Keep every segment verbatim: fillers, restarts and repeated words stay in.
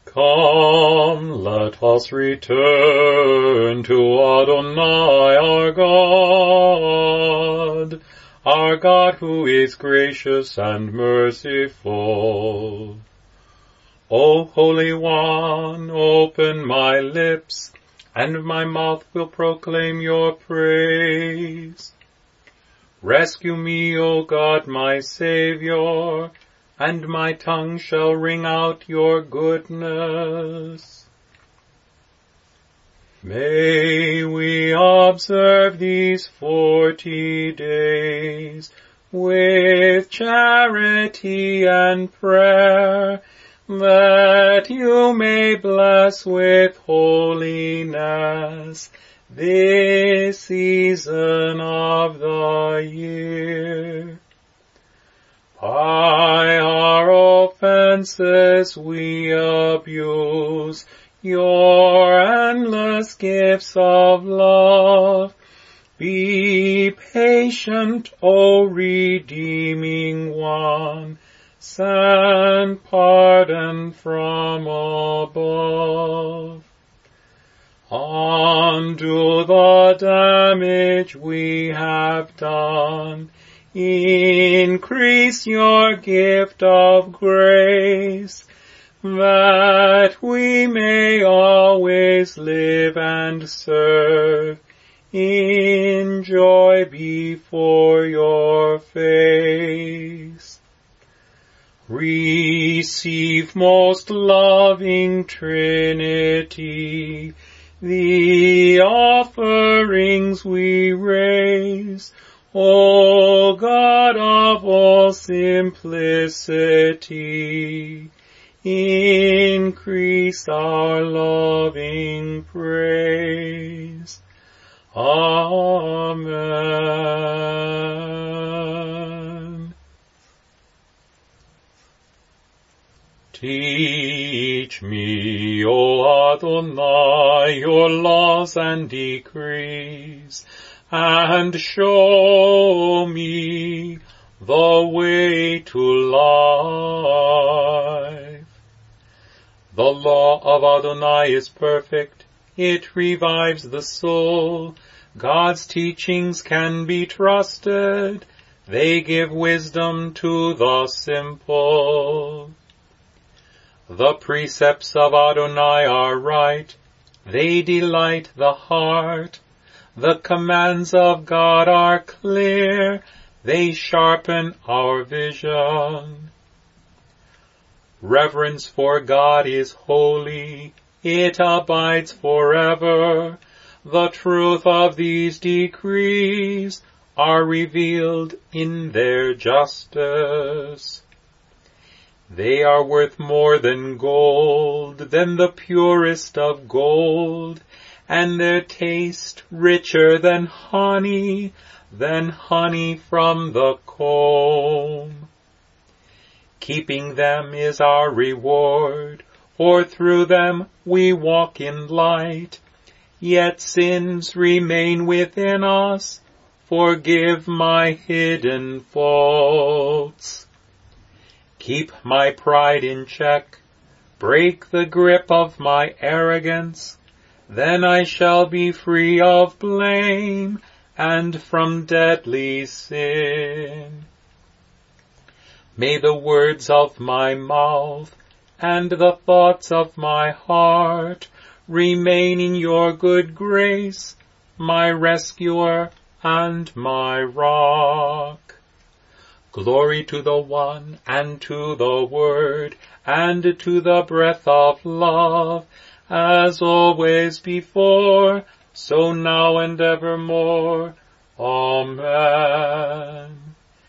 Come, let us return to Adonai our God, our God who is gracious and merciful. O Holy One, open my lips, and my mouth will proclaim your praise. Rescue me, O God, my Saviour, and my tongue shall ring out your goodness. May we observe these forty days with charity and prayer, that you may bless with holiness this season of the year. By our offenses we abuse your endless gifts of love. Be patient, O redeeming one, send pardon from above. Undo the damage we have done. Increase your gift of grace, that we may always live and serve in joy before your face. Receive, most loving Trinity, the offerings we raise, O God of all simplicity. Increase our loving praise. Amen. Teach me, O Adonai, your laws and decrees, and show me the way to life. The law of Adonai is perfect. It revives the soul. God's teachings can be trusted. They give wisdom to the simple. The precepts of Adonai are right. They delight the heart. The commands of God are clear. They sharpen our vision. Reverence for God is holy. It abides forever. The truth of these decrees are revealed in their justice. They are worth more than gold, than the purest of gold, and their taste richer than honey, than honey from the comb. Keeping them is our reward, for through them we walk in light. Yet sins remain within us. Forgive my hidden faults. Keep my pride in check. Break the grip of my arrogance. Then I shall be free of blame and from deadly sin. May the words of my mouth and the thoughts of my heart remain in your good grace, my rescuer and my rock. Glory to the One, and to the Word, and to the breath of love, as always before, so now and evermore. Amen.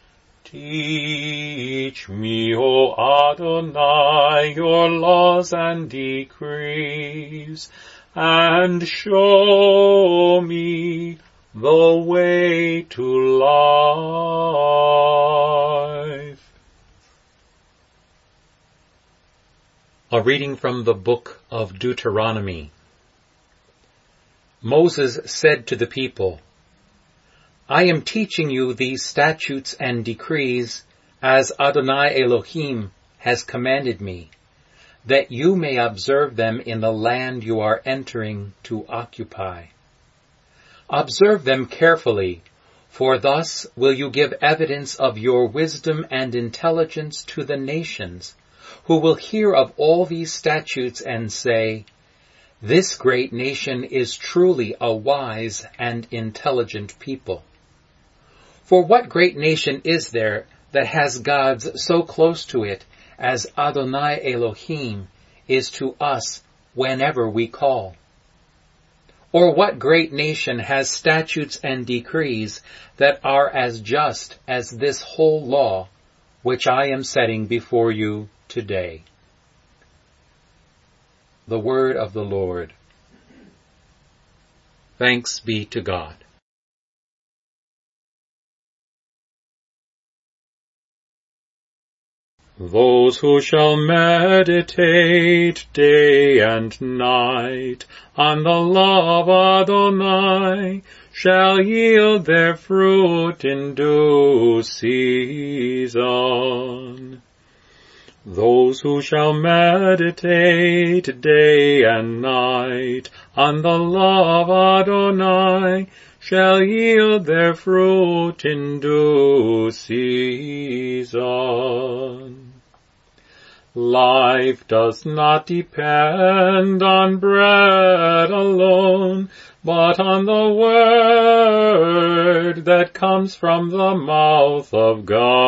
Teach me, O Adonai, your laws and decrees, and show me the way to life. A reading from the book of Deuteronomy. Moses said to the people, I am teaching you these statutes and decrees as Adonai Elohim has commanded me. that you may observe them in the land you are entering to occupy. Observe them carefully, for thus will you give evidence of your wisdom and intelligence to the nations, who will hear of all these statutes and say, "This great nation is truly a wise and intelligent people." For what great nation is there that has gods so close to it as Adonai Elohim is to us whenever we call? Or what great nation has statutes and decrees that are as just as this whole law, which I am setting before you today? The word of the Lord. Thanks be to God. Those who shall meditate day and night on the law of Adonai shall yield their fruit in due season. Those who shall meditate day and night on the law of Adonai shall yield their fruit in due season. Life does not depend on bread alone, but on the word that comes from the mouth of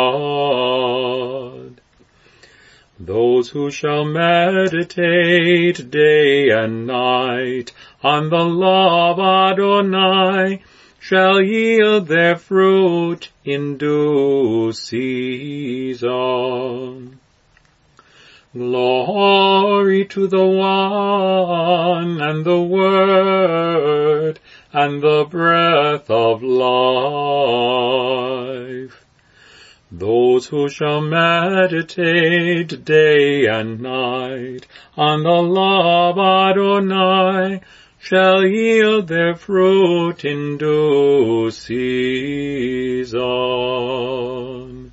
God. Those who shall meditate day and night on the law of Adonai shall yield their fruit in due season. Glory to the One and the Word and the breath of life. Those who shall meditate day and night on the law of Adonai shall yield their fruit in due season.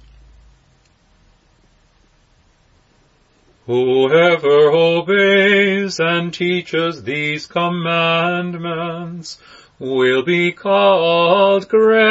Whoever obeys and teaches these commandments will be called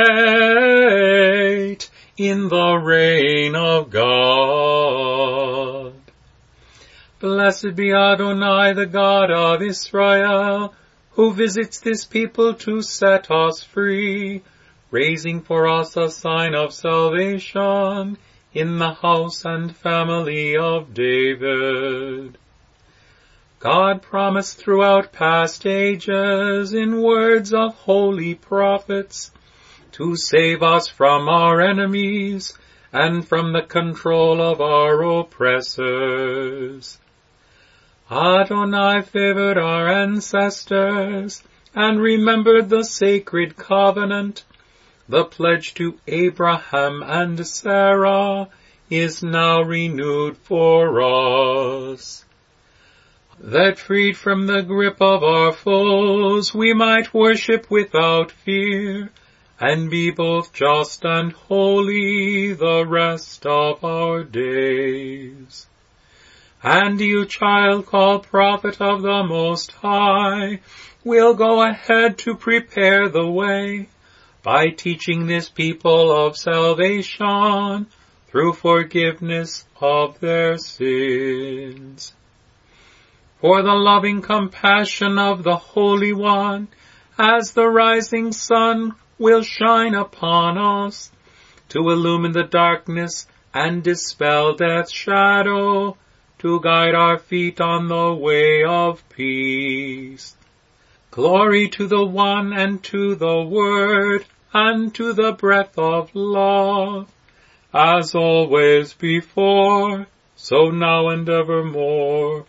great in the reign of God. Blessed be Adonai, the God of Israel, who visits this people to set us free, raising for us a sign of salvation in the house and family of David. God promised throughout past ages in words of holy prophets to save us from our enemies and from the control of our oppressors. Adonai favored our ancestors and remembered the sacred covenant. The pledge to Abraham and Sarah is now renewed for us, that freed from the grip of our foes we might worship without fear and be both just and holy the rest of our days. And you, child called prophet of the Most High, will go ahead to prepare the way by teaching this people of salvation through forgiveness of their sins. For the loving compassion of the Holy One, as the rising sun, will shine upon us, to illumine the darkness and dispel death's shadow, to guide our feet on the way of peace. Glory to the One and to the Word and to the breath of love, as always before, so now and evermore.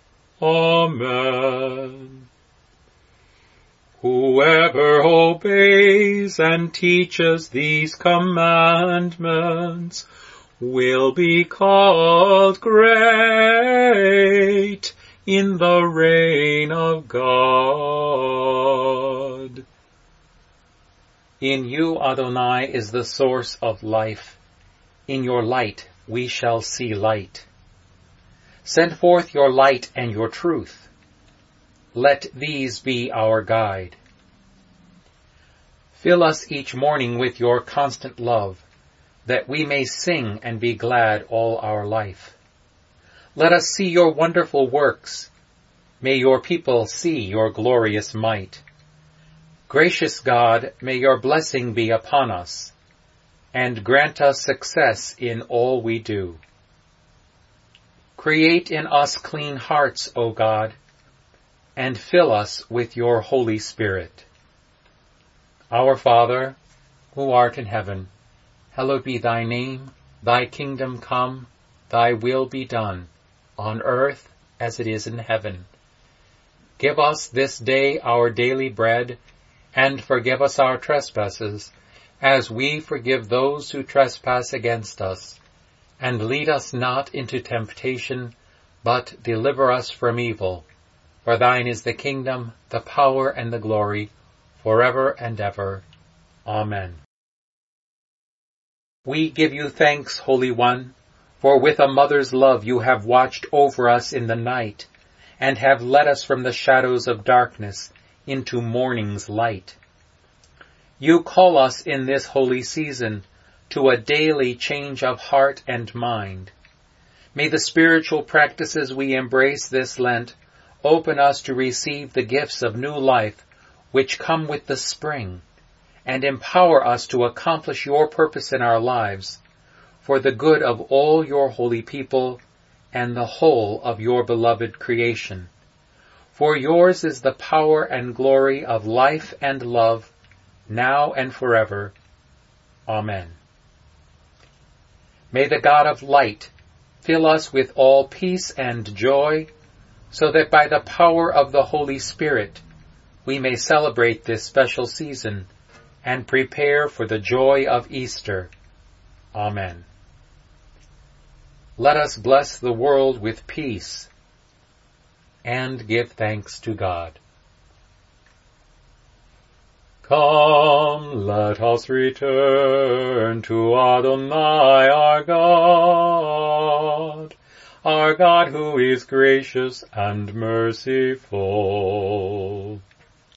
Amen. Whoever obeys and teaches these commandments will be called great in the reign of God. In you, Adonai, is the source of life. In your light we shall see light. Send forth your light and your truth. Let these be our guide. Fill us each morning with your constant love, that we may sing and be glad all our life. Let us see your wonderful works. May your people see your glorious might. Gracious God, may your blessing be upon us, and grant us success in all we do. Create in us clean hearts, O God, and fill us with your Holy Spirit. Our Father, who art in heaven, hallowed be thy name. Thy kingdom come, thy will be done, on earth as it is in heaven. Give us this day our daily bread, and forgive us our trespasses, as we forgive those who trespass against us. And lead us not into temptation, but deliver us from evil. For thine is the kingdom, the power, and the glory, forever and ever. Amen. We give you thanks, Holy One, for with a mother's love you have watched over us in the night, and have led us from the shadows of darkness into morning's light. You call us in this holy season to a daily change of heart and mind. May the spiritual practices we embrace this Lent open us to receive the gifts of new life which come with the spring, and empower us to accomplish your purpose in our lives, for the good of all your holy people and the whole of your beloved creation. For yours is the power and glory of life and love, now and forever. Amen. May the God of light fill us with all peace and joy, so that by the power of the Holy Spirit we may celebrate this special season and prepare for the joy of Easter. Amen. Let us bless the world with peace and give thanks to God. Come, let us return to Adonai our God, our God who is gracious and merciful.